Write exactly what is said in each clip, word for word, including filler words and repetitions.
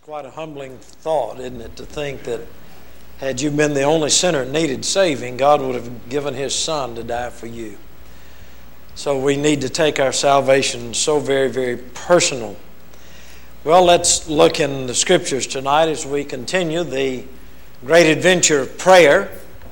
quite a humbling thought, isn't it, to think that had you been the only sinner that needed saving, God would have given His Son to die for you. So we need to take our salvation so very, very personal. Well, let's look in the Scriptures tonight as we continue the great adventure of prayer.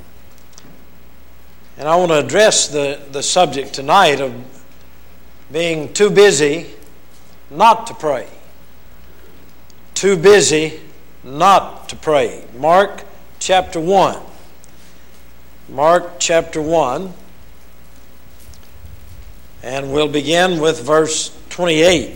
And I want to address the, the subject tonight of being too busy not to pray. Too busy not to pray. Mark chapter one. Mark chapter one. And we'll begin with verse twenty-eight.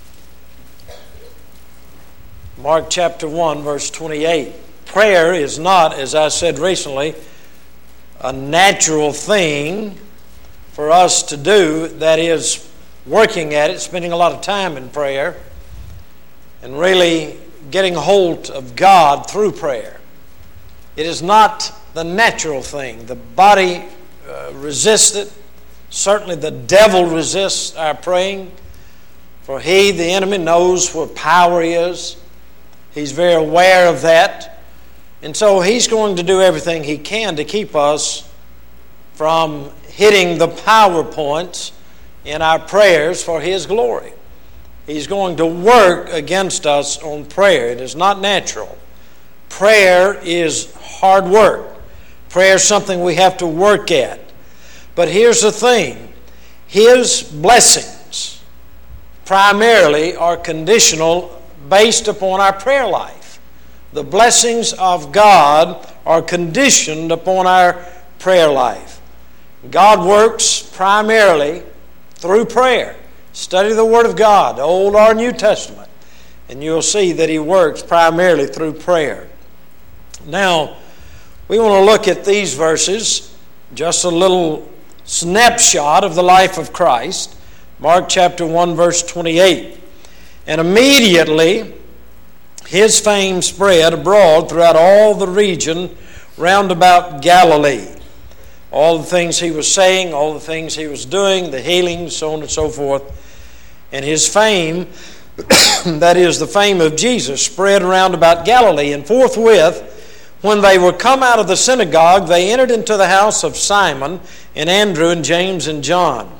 Mark chapter one, verse twenty-eight. Prayer is not, as I said recently, a natural thing for us to do. That is, working at it, spending a lot of time in prayer, and really getting a hold of God through prayer. It is not the natural thing. The body uh, resists it. Certainly the devil resists our praying, for he, the enemy, knows where power is. He's very aware of that. And so he's going to do everything he can to keep us from hitting the power points in our prayers for his glory. He's going to work against us on prayer. It is not natural. Prayer is hard work. Prayer is something we have to work at. But here's the thing. His blessings primarily are conditional based upon our prayer life. The blessings of God are conditioned upon our prayer life. God works primarily through prayer. Study the Word of God, Old or New Testament, and you'll see that He works primarily through prayer. Now, we want to look at these verses, just a little snapshot of the life of Christ. Mark chapter one, verse twenty-eight. And immediately His fame spread abroad throughout all the region round about Galilee. All the things He was saying, all the things He was doing, the healings, so on and so forth. And His fame, that is the fame of Jesus, spread around about Galilee. And forthwith, when they were come out of the synagogue, they entered into the house of Simon and Andrew and James and John.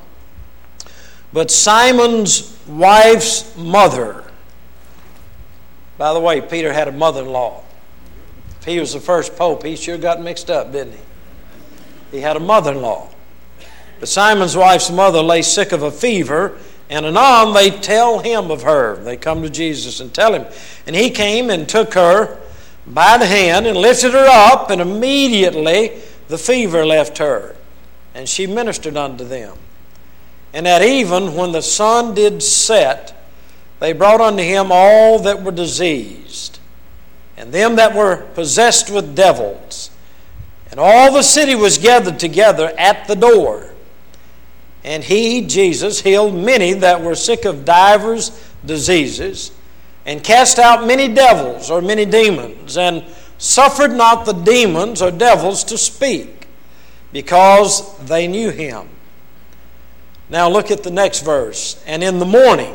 But Simon's wife's mother, by the way, Peter had a mother-in-law. If he was the first pope, he sure got mixed up, didn't he? He had a mother-in-law. But Simon's wife's mother lay sick of a fever, and anon they tell him of her. They come to Jesus and tell him. And he came and took her by the hand and lifted her up, and immediately the fever left her, and she ministered unto them. And at even when the sun did set, they brought unto him all that were diseased, and them that were possessed with devils. And all the city was gathered together at the door. And he, Jesus, healed many that were sick of divers diseases, and cast out many devils, or many demons, and suffered not the demons or devils to speak, because they knew him. Now look at the next verse. And in the morning,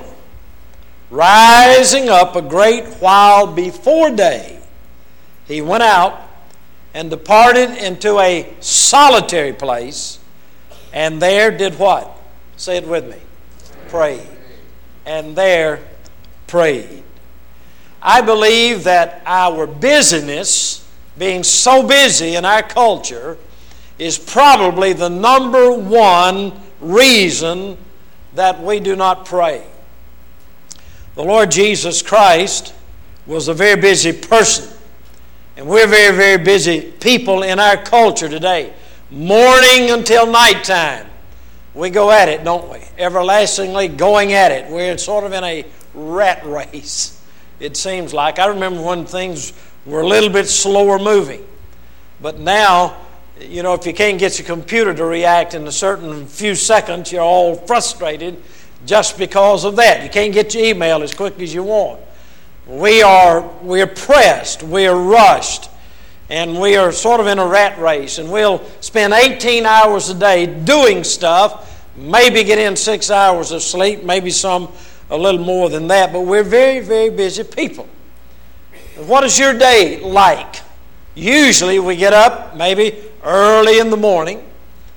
rising up a great while before day, he went out and departed into a solitary place, and there did what? Say it with me. Prayed. And there prayed. I believe that our busyness, being so busy in our culture, is probably the number one reason that we do not pray. The Lord Jesus Christ was a very busy person. And we're very, very busy people in our culture today. Morning until nighttime. We go at it, don't we? Everlastingly going at it. We're sort of in a rat race, it seems like. I remember when things were a little bit slower moving. But now, you know, if you can't get your computer to react in a certain few seconds, you're all frustrated just because of that. You can't get your email as quick as you want. We are we're pressed, we're rushed, and we are sort of in a rat race. And we'll spend eighteen hours a day doing stuff, maybe get in six hours of sleep, maybe some a little more than that, but we're very, very busy people. What is your day like? Usually we get up maybe early in the morning,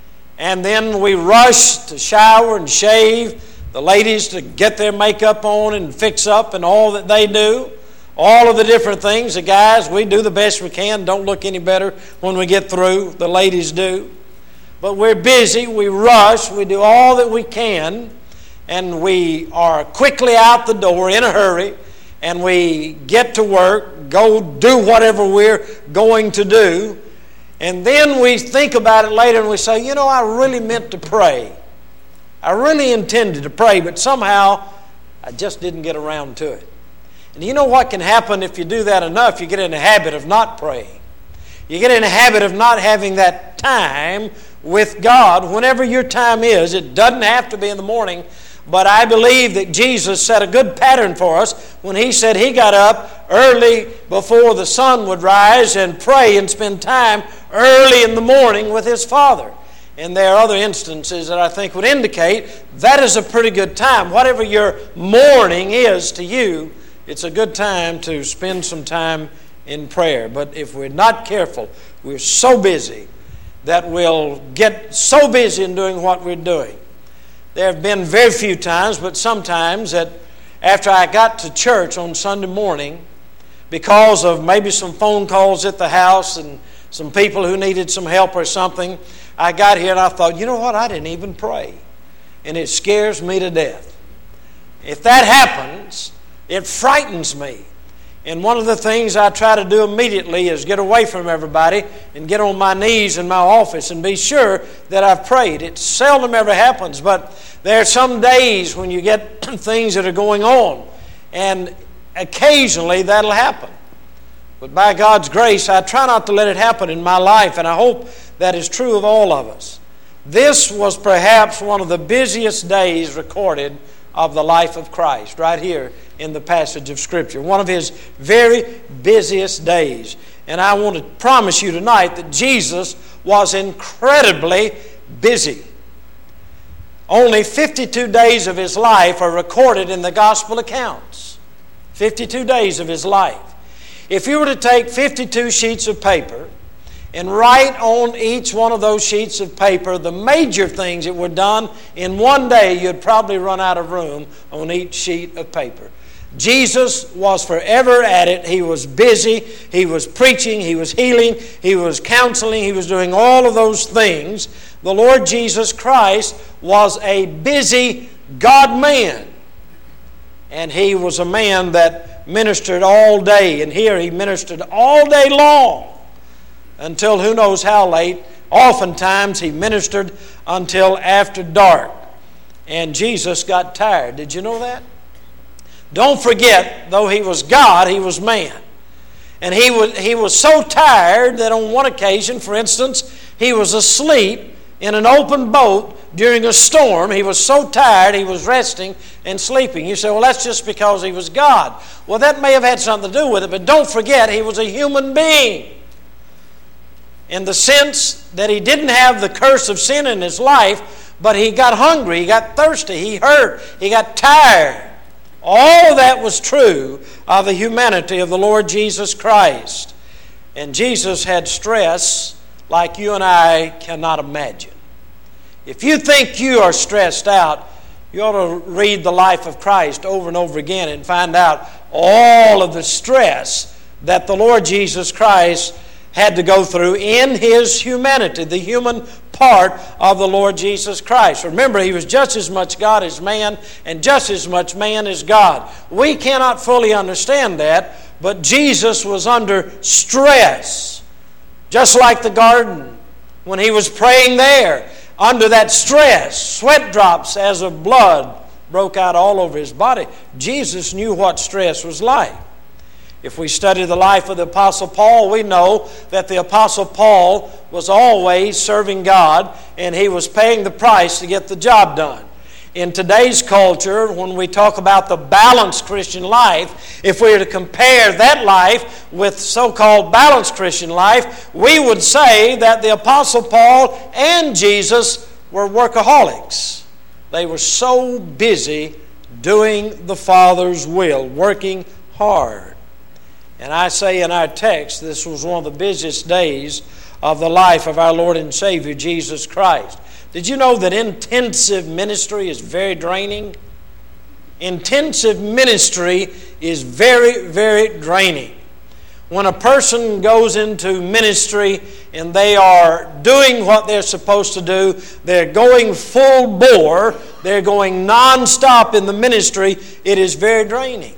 and then we rush to shower and shave, the ladies to get their makeup on and fix up and all that they do. All of the different things. The guys, we do the best we can. Don't look any better when we get through. The ladies do. But we're busy. We rush. We do all that we can. And we are quickly out the door in a hurry. And we get to work, go do whatever we're going to do. And then we think about it later and we say, you know, I really meant to pray. I really intended to pray, but somehow I just didn't get around to it. And you know what can happen if you do that enough? You get in the habit of not praying. You get in the habit of not having that time with God. Whenever your time is, it doesn't have to be in the morning, but I believe that Jesus set a good pattern for us when He said He got up early before the sun would rise and pray and spend time early in the morning with His Father. And there are other instances that I think would indicate that is a pretty good time. Whatever your morning is to you, it's a good time to spend some time in prayer. But if we're not careful, we're so busy that we'll get so busy in doing what we're doing. There have been very few times, but sometimes that after I got to church on Sunday morning, because of maybe some phone calls at the house and some people who needed some help or something, I got here and I thought, you know what, I didn't even pray. And it scares me to death. If that happens, it frightens me. And one of the things I try to do immediately is get away from everybody and get on my knees in my office and be sure that I've prayed. It seldom ever happens, but there are some days when you get things that are going on, and occasionally that'll happen. But by God's grace, I try not to let it happen in my life, and I hope that is true of all of us. This was perhaps one of the busiest days recorded of the life of Christ, right here in the passage of Scripture. One of His very busiest days. And I want to promise you tonight that Jesus was incredibly busy. Only fifty-two days of His life are recorded in the gospel accounts. fifty-two days of His life. If you were to take fifty-two sheets of paper and write on each one of those sheets of paper the major things that were done in one day, you'd probably run out of room on each sheet of paper. Jesus was forever at it. He was busy. He was preaching. He was healing. He was counseling. He was doing all of those things. The Lord Jesus Christ was a busy God-man. And He was a man that ministered all day. And here He ministered all day long until who knows how late. Oftentimes He ministered until after dark. And Jesus got tired. Did you know that? Don't forget, though He was God, He was man. And he was, he was so tired that on one occasion, for instance, He was asleep in an open boat during a storm. He was so tired, He was resting and sleeping. You say, well, that's just because He was God. Well, that may have had something to do with it, but don't forget, He was a human being. In the sense that He didn't have the curse of sin in His life, but He got hungry, He got thirsty, He hurt, He got tired. All of that was true of the humanity of the Lord Jesus Christ. And Jesus had stress like you and I cannot imagine. If you think you are stressed out, you ought to read the life of Christ over and over again and find out all of the stress that the Lord Jesus Christ had to go through in His humanity, the human part of the Lord Jesus Christ. Remember, He was just as much God as man and just as much man as God. We cannot fully understand that, but Jesus was under stress. Just like the garden, when He was praying there, under that stress, sweat drops as of blood broke out all over His body. Jesus knew what stress was like. If we study the life of the Apostle Paul, we know that the Apostle Paul was always serving God, and he was paying the price to get the job done. In today's culture, when we talk about the balanced Christian life, if we were to compare that life with so-called balanced Christian life, we would say that the Apostle Paul and Jesus were workaholics. They were so busy doing the Father's will, working hard. And I say in our text, this was one of the busiest days of the life of our Lord and Savior, Jesus Christ. Did you know that intensive ministry is very draining? Intensive ministry is very, very draining. When a person goes into ministry and they are doing what they're supposed to do, they're going full bore, they're going non-stop in the ministry, it is very draining.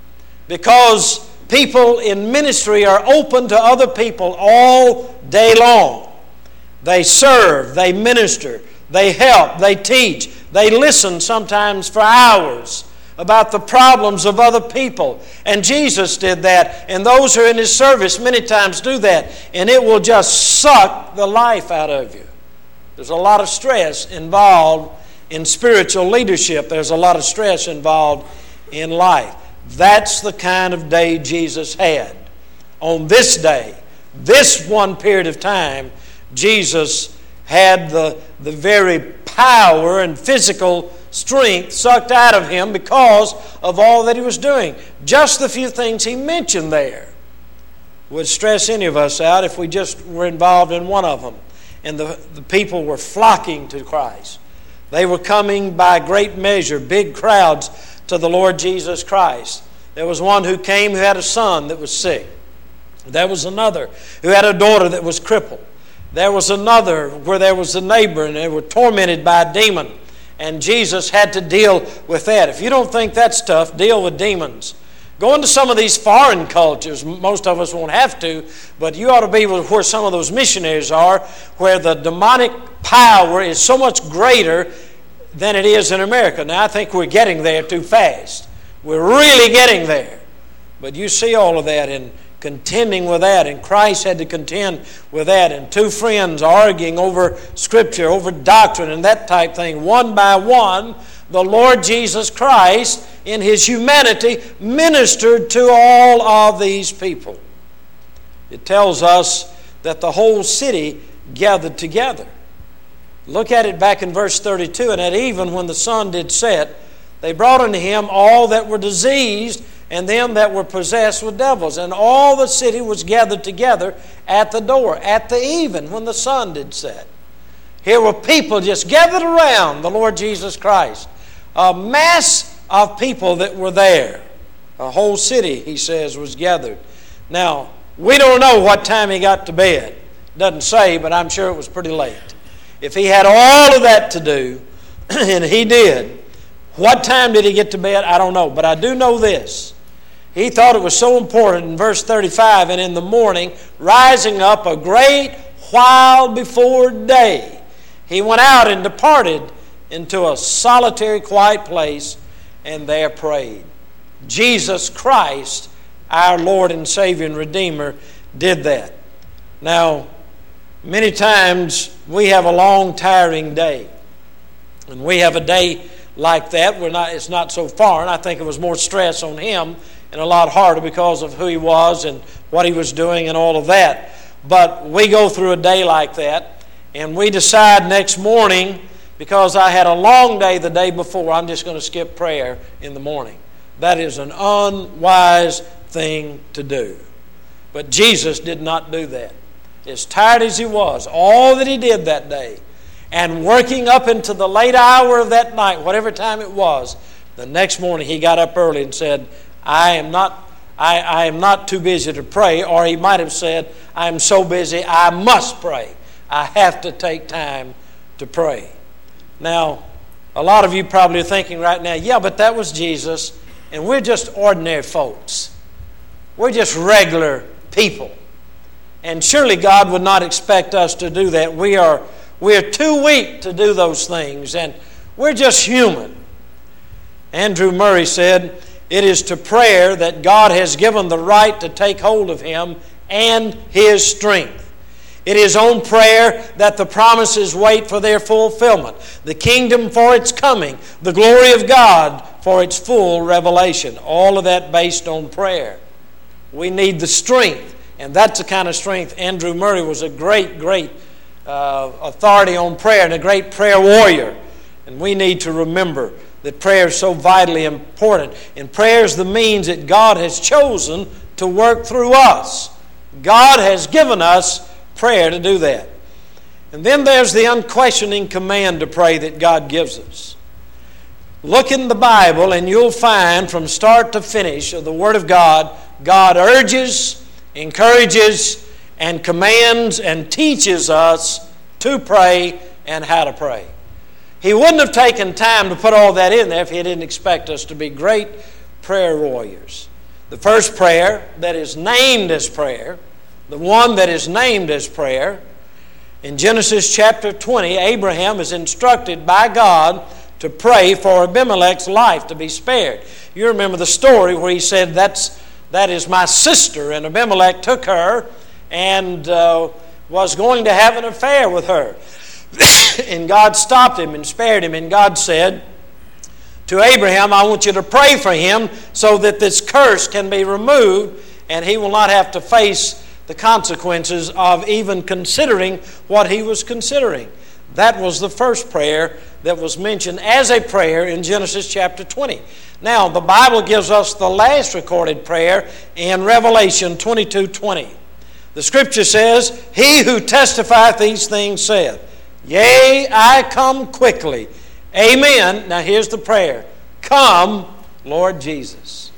Because people in ministry are open to other people all day long. They serve, they minister, they help, they teach, they listen sometimes for hours about the problems of other people. And Jesus did that, and those who are in His service many times do that, and it will just suck the life out of you. There's a lot of stress involved in spiritual leadership. There's a lot of stress involved in life. That's the kind of day Jesus had. On this day, this one period of time, Jesus had the, the very power and physical strength sucked out of Him because of all that He was doing. Just the few things He mentioned there would stress any of us out if we just were involved in one of them. And the, the people were flocking to Christ. They were coming by great measure, big crowds, to the Lord Jesus Christ. There was one who came who had a son that was sick. There was another who had a daughter that was crippled. There was another where there was a neighbor and they were tormented by a demon. And Jesus had to deal with that. If you don't think that's tough, deal with demons. Go into some of these foreign cultures. Most of us won't have to, but you ought to be where some of those missionaries are, where the demonic power is so much greater than it is in America. Now, I think we're getting there too fast. We're really getting there. But you see all of that and contending with that, and Christ had to contend with that, and two friends arguing over Scripture, over doctrine, and that type thing. One by one, the Lord Jesus Christ, in His humanity, ministered to all of these people. It tells us that the whole city gathered together. Look at it back in verse thirty-two. And at even when the sun did set, they brought unto Him all that were diseased and them that were possessed with devils. And all the city was gathered together at the door, at the even, when the sun did set. Here were people just gathered around the Lord Jesus Christ. A mass of people that were there. A whole city, he says, was gathered. Now, we don't know what time he got to bed. Doesn't say, but I'm sure it was pretty late. If he had all of that to do, and he did, what time did he get to bed? I don't know. But I do know this. He thought it was so important in verse thirty-five, and in the morning, rising up a great while before day, he went out and departed into a solitary, quiet place, and there prayed. Jesus Christ, our Lord and Savior and Redeemer, did that. Now, many times we have a long, tiring day. And we have a day like that. We're not, it's not so foreign. I think it was more stress on him and a lot harder because of who he was and what he was doing and all of that. But we go through a day like that, and we decide next morning, because I had a long day the day before, I'm just going to skip prayer in the morning. That is an unwise thing to do. But Jesus did not do that. As tired as he was, all that he did that day, and working up into the late hour of that night, whatever time it was, the next morning he got up early and said, I am not I, I am not too busy to pray. Or he might have said, I am so busy I must pray. I have to take time to pray. Now, a lot of you probably are thinking right now, yeah, but that was Jesus, and we're just ordinary folks. We're just regular people. And surely God would not expect us to do that. We are we're too weak to do those things, and we're just human. Andrew Murray said, it is to prayer that God has given the right to take hold of him and his strength. It is on prayer that the promises wait for their fulfillment, the kingdom for its coming, the glory of God for its full revelation. All of that based on prayer. We need the strength, and that's the kind of strength. Andrew Murray was a great, great uh, authority on prayer and a great prayer warrior. And we need to remember that prayer is so vitally important. And prayer is the means that God has chosen to work through us. God has given us prayer to do that. And then there's the unquestioning command to pray that God gives us. Look in the Bible and you'll find from start to finish of the Word of God, God urges, encourages, and commands and teaches us to pray and how to pray. He wouldn't have taken time to put all that in there if He didn't expect us to be great prayer warriors. The first prayer that is named as prayer, the one that is named as prayer, in Genesis chapter twenty, Abraham is instructed by God to pray for Abimelech's life to be spared. You remember the story where he said, That's, that is my sister, and Abimelech took her and uh, was going to have an affair with her. And God stopped him and spared him, and God said to Abraham, I want you to pray for him so that this curse can be removed and he will not have to face the consequences of even considering what he was considering. That was the first prayer that was mentioned as a prayer in Genesis chapter twenty. Now, the Bible gives us the last recorded prayer in Revelation twenty-two twenty. The Scripture says, He who testifieth these things saith, Yea, I come quickly. Amen. Now here's the prayer. Come, Lord Jesus.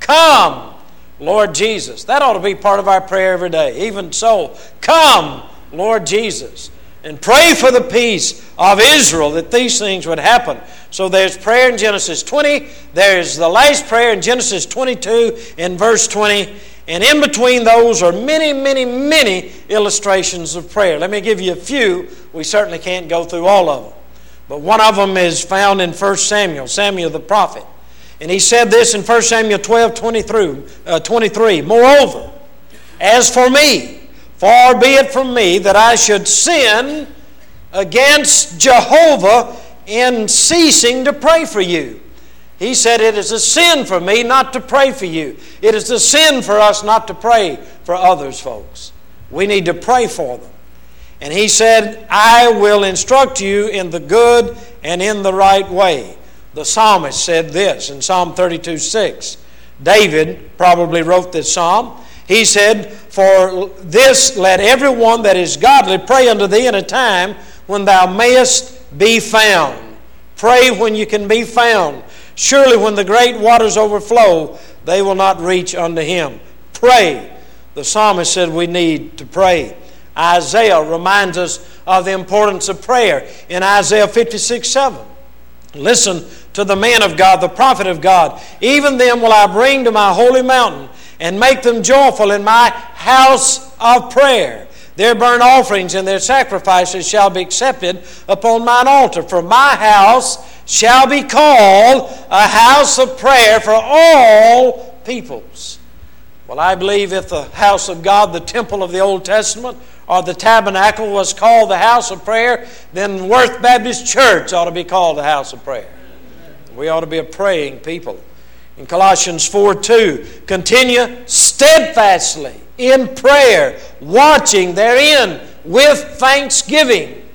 Come, Lord Jesus. That ought to be part of our prayer every day. Even so, come, Lord Jesus. And pray for the peace of Israel that these things would happen. So there's prayer in Genesis twenty. There's the last prayer in Genesis twenty-two in verse twenty. And in between those are many, many, many illustrations of prayer. Let me give you a few. We certainly can't go through all of them. But one of them is found in First Samuel, Samuel the prophet. And he said this in First Samuel twelve twenty-three. Moreover, as for me, far be it from me that I should sin against Jehovah in ceasing to pray for you. He said, it is a sin for me not to pray for you. It is a sin for us not to pray for others, folks. We need to pray for them. And he said, I will instruct you in the good and in the right way. The psalmist said this in Psalm thirty-two six. David probably wrote this psalm. He said, for this let everyone that is godly pray unto thee in a time when thou mayest be found. Pray when you can be found. Surely when the great waters overflow, they will not reach unto him. Pray. The psalmist said we need to pray. Isaiah reminds us of the importance of prayer in Isaiah fifty-six seven. Listen to the man of God, the prophet of God. Even them will I bring to my holy mountain and make them joyful in my house of prayer. Their burnt offerings and their sacrifices shall be accepted upon mine altar. For my house shall be called a house of prayer for all peoples. Well, I believe if the house of God, the temple of the Old Testament, or the tabernacle was called the house of prayer, then Worth Baptist Church ought to be called the house of prayer. We ought to be a praying people. In Colossians four two, continue steadfastly in prayer, watching therein with thanksgiving.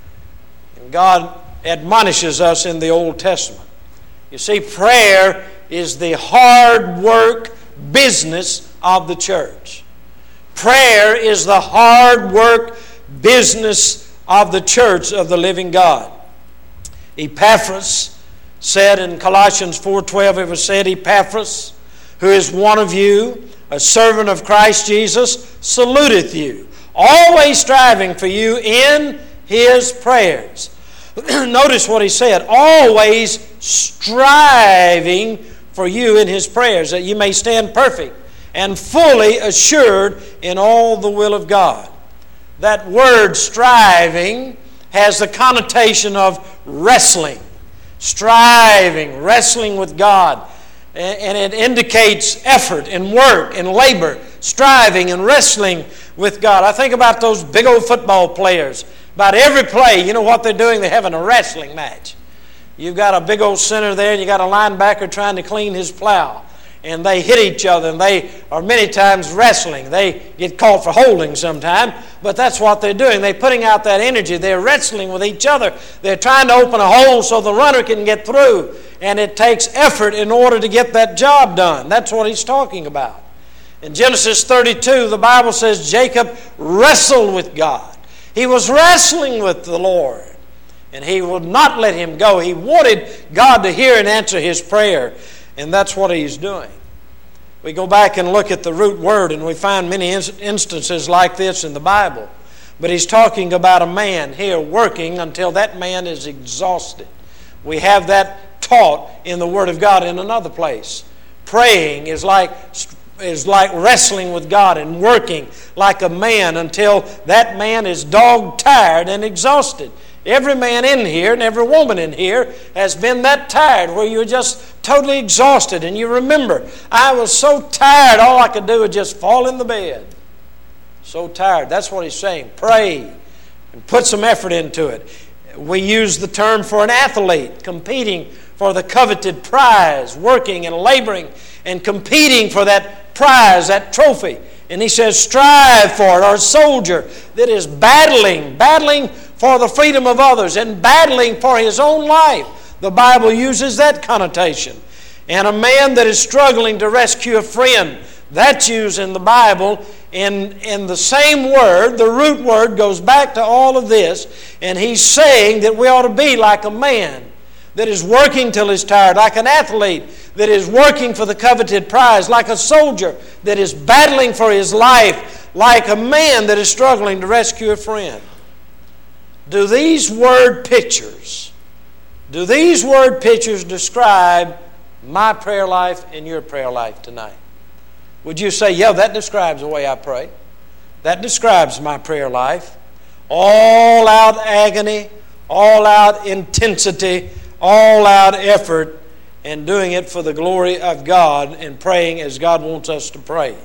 And God admonishes us in the Old Testament. You see, prayer is the hard work business of the church. Prayer is the hard work business of the church of the living God. Epaphras said in Colossians four twelve, it was said, Epaphras, who is one of you, a servant of Christ Jesus, saluteth you, always striving for you in his prayers. Notice what he said, always striving for you in his prayers, that you may stand perfect and fully assured in all the will of God. That word striving has the connotation of wrestling. Striving, wrestling with God. And it indicates effort and work and labor, striving and wrestling with God. I think about those big old football players. About every play, you know what they're doing? They're having a wrestling match. You've got a big old center there and you got a linebacker trying to clean his plow. And they hit each other and they are many times wrestling. They get called for holding sometime, but that's what they're doing. They're putting out that energy. They're wrestling with each other. They're trying to open a hole so the runner can get through. And it takes effort in order to get that job done. That's what he's talking about. In Genesis thirty-two, the Bible says Jacob wrestled with God. He was wrestling with the Lord, and he would not let him go. He wanted God to hear and answer his prayer, and that's what he's doing. We go back and look at the root word, and we find many instances like this in the Bible. But he's talking about a man here working until that man is exhausted. We have that taught in the Word of God in another place. Praying is like is like wrestling with God and working like a man until that man is dog tired and exhausted. Every man in here and every woman in here has been that tired where you're just totally exhausted and you remember, I was so tired all I could do was just fall in the bed. So tired. That's what he's saying. Pray and put some effort into it. We use the term for an athlete competing for the coveted prize, working and laboring and competing for that prize, that trophy. And he says, strive for it. Or a soldier that is battling, battling for the freedom of others and battling for his own life. The Bible uses that connotation. And a man that is struggling to rescue a friend, that's used in the Bible in, in the same word. The root word goes back to all of this. And he's saying that we ought to be like a man that is working till he's tired, like an athlete that is working for the coveted prize, like a soldier that is battling for his life, like a man that is struggling to rescue a friend. Do these word pictures, do these word pictures describe my prayer life and your prayer life tonight? Would you say, yeah, that describes the way I pray? That describes my prayer life. All out agony, all out intensity, all out effort, and doing it for the glory of God and praying as God wants us to pray.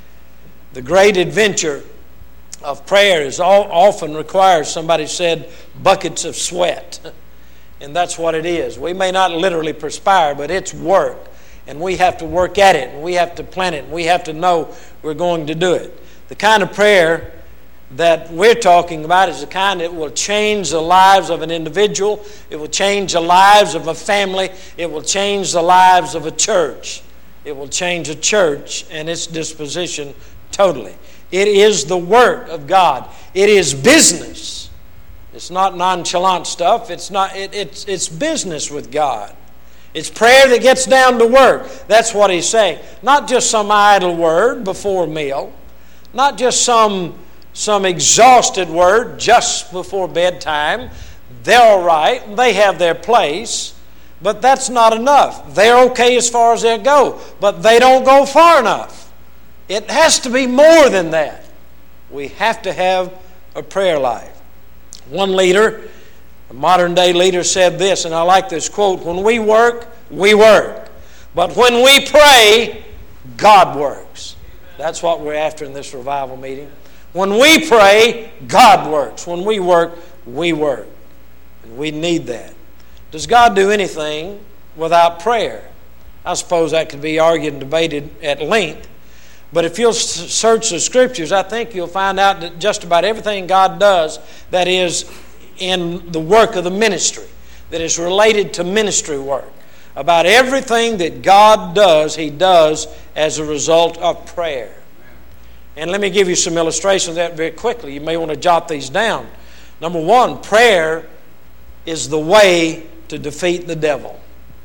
The great adventure of prayer is all, often requires, somebody said, buckets of sweat. And that's what it is. We may not literally perspire, but it's work. And we have to work at it, and we have to plan it, and we have to know we're going to do it. The kind of prayer that we're talking about is the kind that will change the lives of an individual. It will change the lives of a family. It will change the lives of a church. It will change a church and its disposition totally. It is the work of God. It is business. It's not nonchalant stuff. It's not. It, it's it's business with God. It's prayer that gets down to work. That's what he's saying. Not just some idle word before a meal. Not just some, some exhausted word just before bedtime. They're all right. They have their place. But that's not enough. They're okay as far as they go. But they don't go far enough. It has to be more than that. We have to have a prayer life. One leader, a modern day leader, said this, and I like this quote: when we work, we work. But when we pray, God works. That's what we're after in this revival meeting. When we pray, God works. When we work, we work. And we need that. Does God do anything without prayer? I suppose that could be argued and debated at length. But if you'll search the Scriptures, I think you'll find out that just about everything God does that is in the work of the ministry, that is related to ministry work, about everything that God does, He does as a result of prayer. And let me give you some illustrations of that very quickly. You may want to jot these down. Number one, prayer is the way to defeat the devil.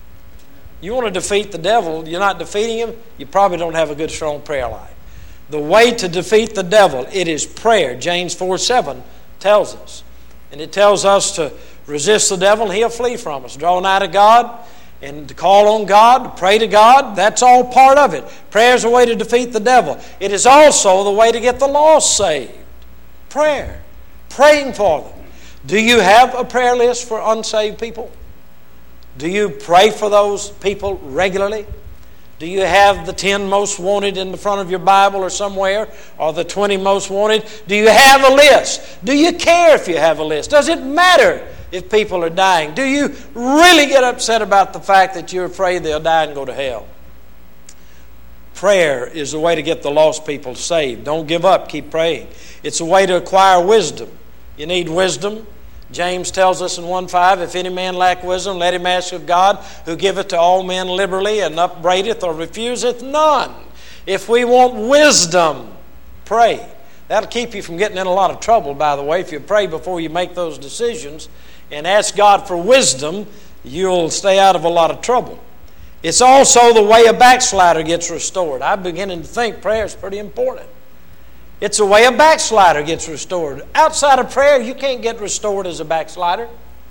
You want to defeat the devil, you're not defeating him, you probably don't have a good, strong prayer life. The way to defeat the devil, it is prayer. James four seven tells us. And it tells us to resist the devil and he'll flee from us. Draw nigh to God and to call on God, to pray to God, that's all part of it. Prayer is a way to defeat the devil. It is also the way to get the lost saved. Prayer. Praying for them. Do you have a prayer list for unsaved people? Do you pray for those people regularly? Do you have the ten most wanted in the front of your Bible or somewhere? Or the twenty most wanted? Do you have a list? Do you care if you have a list? Does it matter if people are dying? Do you really get upset about the fact that you're afraid they'll die and go to hell? Prayer is the way to get the lost people saved. Don't give up. Keep praying. It's a way to acquire wisdom. You need wisdom. James tells us in one five, if any man lack wisdom, let him ask of God, who giveth to all men liberally and upbraideth or refuseth none. If we want wisdom, pray. That'll keep you from getting in a lot of trouble, by the way. If you pray before you make those decisions and ask God for wisdom, you'll stay out of a lot of trouble. It's also the way a backslider gets restored. I'm beginning to think prayer is pretty important. It's the way a backslider gets restored. Outside of prayer, you can't get restored as a backslider.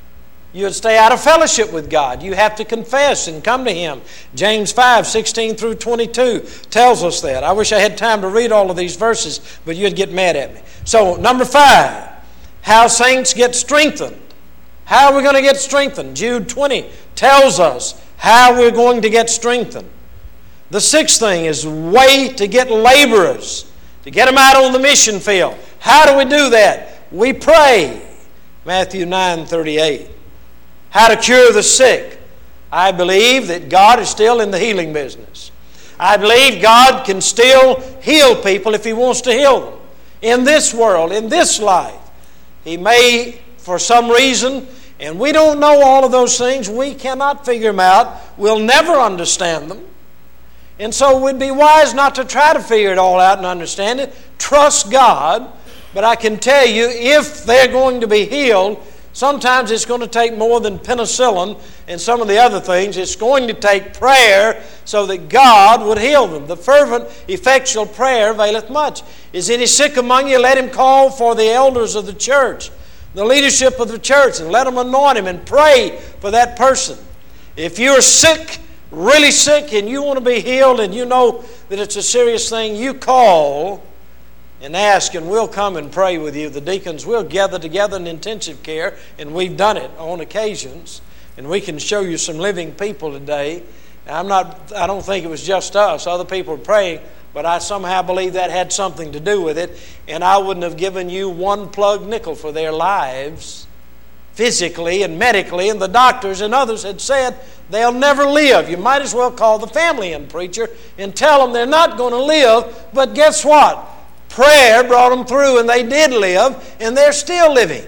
You'd stay out of fellowship with God. You have to confess and come to Him. James five, sixteen through twenty-two tells us that. I wish I had time to read all of these verses, but you'd get mad at me. So, number five, how saints get strengthened. How are we going to get strengthened? Jude twenty tells us how we're going to get strengthened. The sixth thing is way to get laborers, to get them out on the mission field. How do we do that? We pray. Matthew nine thirty-eight. How to cure the sick. I believe that God is still in the healing business. I believe God can still heal people if He wants to heal them. In this world, in this life. He may, for some reason, and we don't know all of those things. We cannot figure them out. We'll never understand them. And so we'd be wise not to try to figure it all out and understand it. Trust God. But I can tell you, if they're going to be healed, sometimes it's going to take more than penicillin and some of the other things. It's going to take prayer so that God would heal them. The fervent, effectual prayer availeth much. Is any sick among you? Let him call for the elders of the church, the leadership of the church, and let them anoint him and pray for that person. If you're sick, really sick, and you want to be healed and you know that it's a serious thing, you call and ask, and we'll come and pray with you. The deacons will gather together in intensive care, and we've done it on occasions, and we can show you some living people today. I'm not, I don't think it was just us. Other people were praying, but I somehow believe that had something to do with it, and I wouldn't have given you one plug nickel for their lives, physically and medically, and the doctors and others had said they'll never live. You might as well call the family in, preacher, and tell them they're not going to live, but guess what? Prayer brought them through, and they did live, and they're still living.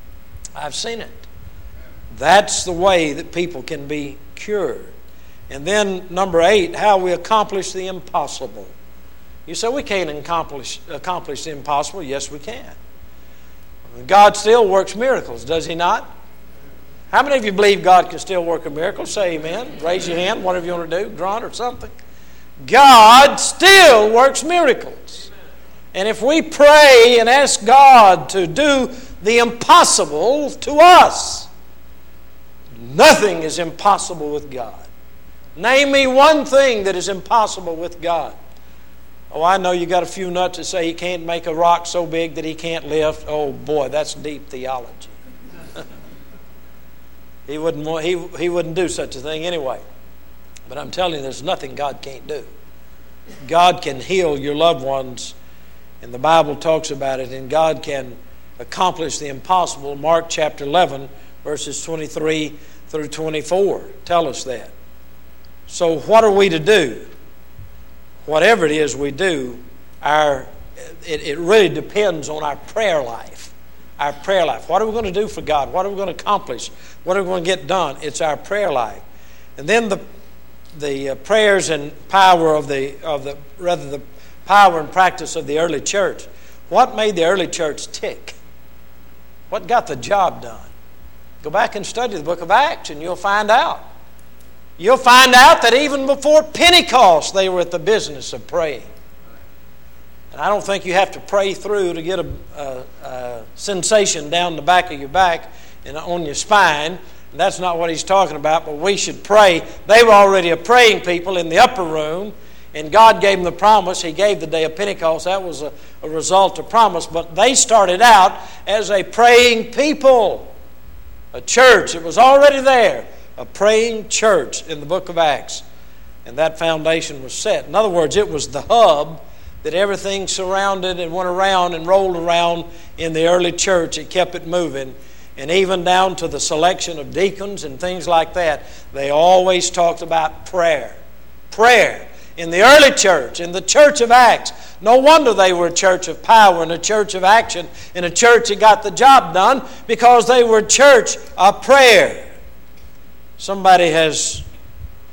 I've seen it. That's the way that people can be cured. And then, number eight, how we accomplish the impossible. You say, we can't accomplish, accomplish the impossible. Yes, we can. God still works miracles, does He not? How many of you believe God can still work a miracle? Say amen. Raise your hand, whatever you want to do, grunt or something. God still works miracles. And if we pray and ask God to do the impossible to us, nothing is impossible with God. Name me one thing that is impossible with God. Oh, I know you got a few nuts that say He can't make a rock so big that He can't lift. Oh boy, that's deep theology. he wouldn't want, he, he wouldn't do such a thing anyway. But I'm telling you, there's nothing God can't do. God can heal your loved ones, and the Bible talks about it, and God can accomplish the impossible. Mark chapter eleven, verses twenty-three through twenty-four tell us that. So what are we to do? Whatever it is we do, our it, it really depends on our prayer life. Our prayer life. What are we going to do for God? What are we going to accomplish? What are we going to get done? It's our prayer life. And then the the uh, prayers and power of the of the rather the power and practice of the early church. What made the early church tick? What got the job done? Go back and study the book of Acts and you'll find out. You'll find out that even before Pentecost they were at the business of praying. And I don't think you have to pray through to get a, a, a sensation down the back of your back and on your spine. And that's not what he's talking about, but we should pray. They were already a praying people in the upper room, and God gave them the promise. He gave the day of Pentecost. That was a, a result of promise. But they started out as a praying people, a church. It was already there, a praying church in the book of Acts. And that foundation was set. In other words, it was the hub that everything surrounded and went around and rolled around in the early church. It kept it moving. And even down to the selection of deacons and things like that, they always talked about prayer. Prayer. In the early church, in the church of Acts, no wonder they were a church of power and a church of action and a church that got the job done, because they were a church of prayer. Somebody has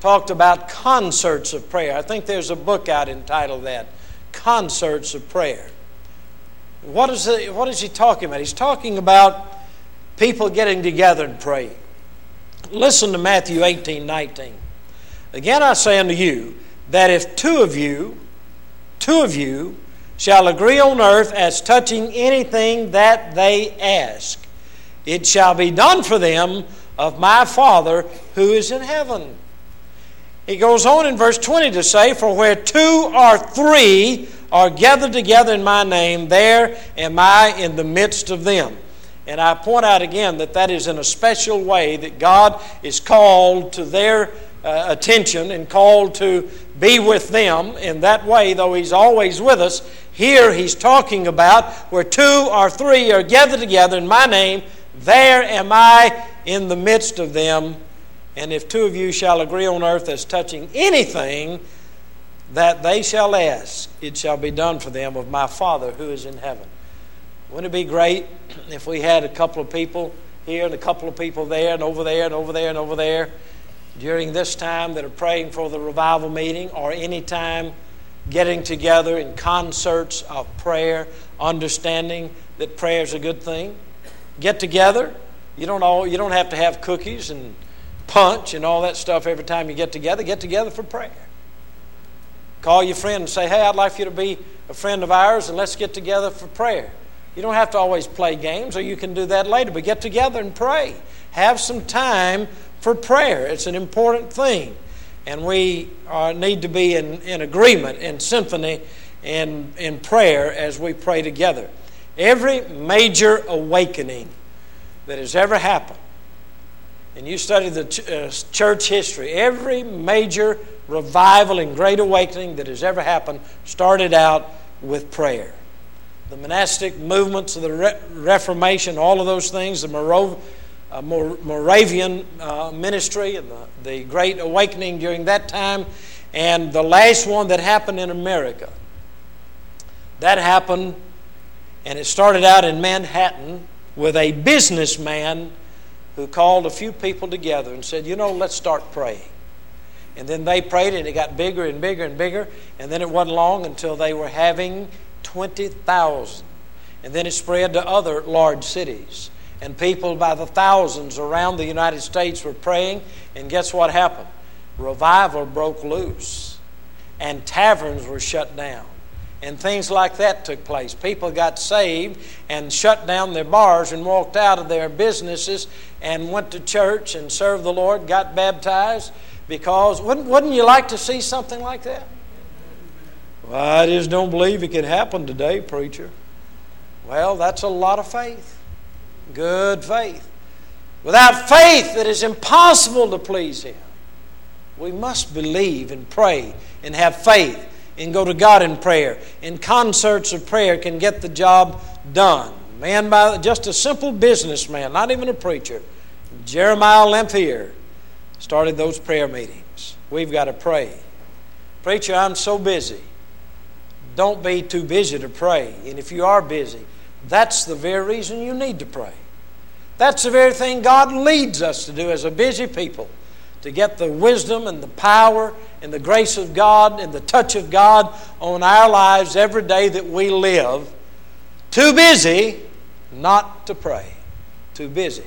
talked about concerts of prayer. I think there's a book out entitled that, Concerts of Prayer. What is it, what is he talking about? He's talking about people getting together and praying. Listen to Matthew eighteen nineteen. Again I say unto you, that if two of you, two of you shall agree on earth as touching anything that they ask, it shall be done for them of my Father who is in heaven. He goes on in verse twenty to say, for where two or three are gathered together in my name, there am I in the midst of them. And I point out again that that is in a special way that God is called to their uh, attention and called to be with them in that way, though He's always with us. Here He's talking about where two or three are gathered together in my name, there am I in the midst of them. And if two of you shall agree on earth as touching anything that they shall ask, it shall be done for them of my Father who is in heaven. Wouldn't it be great if we had a couple of people here and a couple of people there and over there and over there and over there during this time that are praying for the revival meeting, or any time getting together in concerts of prayer, understanding that prayer is a good thing? Get together. You don't all, you don't have to have cookies and punch and all that stuff every time you get together. Get together for prayer. Call your friend and say, hey, I'd like you to be a friend of ours and let's get together for prayer. You don't have to always play games, or you can do that later, but get together and pray. Have some time for prayer. It's an important thing. And we uh, need to be in, in agreement, in symphony, and in prayer as we pray together. Every major awakening that has ever happened, and you study the ch- uh, church history, every major revival and great awakening that has ever happened started out with prayer. The monastic movements of the Re- Reformation, all of those things, the Morov- uh, Mor- Moravian uh, ministry and the, the great awakening during that time, and the last one that happened in America. That happened, and it started out in Manhattan with a businessman who called a few people together and said, you know, let's start praying. And then they prayed, and it got bigger and bigger and bigger, and then it wasn't long until they were having twenty thousand. And then it spread to other large cities. And people by the thousands around the United States were praying, and guess what happened? Revival broke loose, and taverns were shut down. And things like that took place. People got saved and shut down their bars and walked out of their businesses and went to church and served the Lord, got baptized. Because wouldn't, wouldn't you like to see something like that? Well, I just don't believe it could happen today, preacher. Well, that's a lot of faith. Good faith. Without faith, it is impossible to please Him. We must believe and pray and have faith and go to God in prayer. And concerts of prayer can get the job done. Man, by just a simple businessman, not even a preacher, Jeremiah Lamphere, started those prayer meetings. We've got to pray. Preacher, I'm so busy. Don't be too busy to pray. And if you are busy, that's the very reason you need to pray. That's the very thing God leads us to do as a busy people, to get the wisdom and the power and the grace of God and the touch of God on our lives every day that we live. Too busy not to pray. Too busy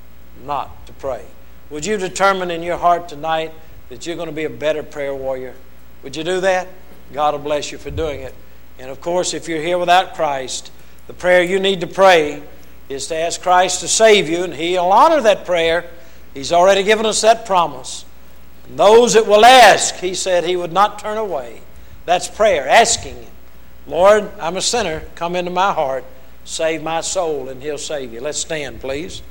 not to pray. Would you determine in your heart tonight that you're going to be a better prayer warrior? Would you do that? God will bless you for doing it. And of course, if you're here without Christ, the prayer you need to pray is to ask Christ to save you, and He'll honor that prayer. He's already given us that promise. And those that will ask, He said He would not turn away. That's prayer, asking Him. Lord, I'm a sinner. Come into my heart. Save my soul, and He'll save you. Let's stand, please.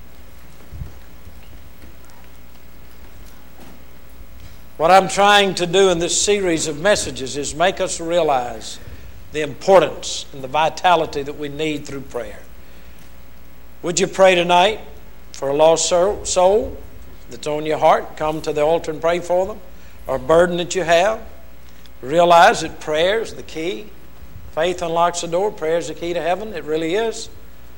What I'm trying to do in this series of messages is make us realize the importance and the vitality that we need through prayer. Would you pray tonight for a lost soul that's on your heart? Come to the altar and pray for them. Or a burden that you have. Realize that prayer is the key. Faith unlocks the door. Prayer is the key to heaven. It really is.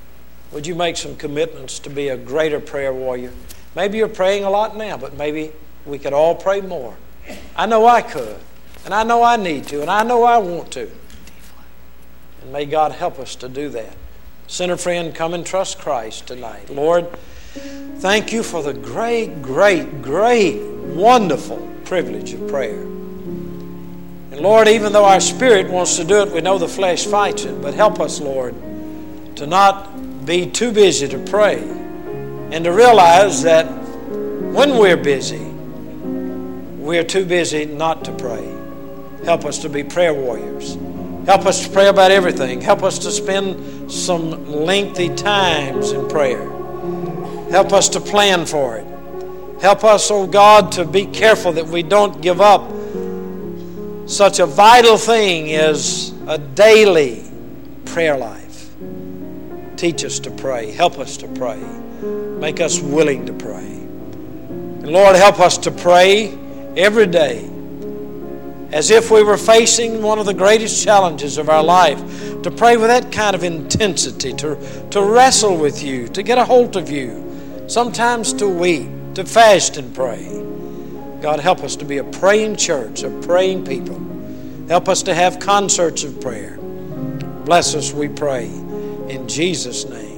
Would you make some commitments to be a greater prayer warrior? Maybe you're praying a lot now, but maybe we could all pray more. I know I could, and I know I need to, and I know I want to. And may God help us to do that. Sinner friend, come and trust Christ tonight. Lord, thank you for the great, great, great, wonderful privilege of prayer. And Lord, even though our spirit wants to do it, we know the flesh fights it. But help us, Lord, to not be too busy to pray and to realize that when we're busy, we're too busy not to pray. Help us to be prayer warriors. Help us to pray about everything. Help us to spend some lengthy times in prayer. Help us to plan for it. Help us, oh God, to be careful that we don't give up such a vital thing as a daily prayer life. Teach us to pray. Help us to pray. Make us willing to pray. And Lord, help us to pray every day as if we were facing one of the greatest challenges of our life, to pray with that kind of intensity, to, to wrestle with you, to get a hold of you, sometimes to weep, to fast and pray. God, help us to be a praying church, a praying people. Help us to have concerts of prayer. Bless us, we pray, in Jesus' name.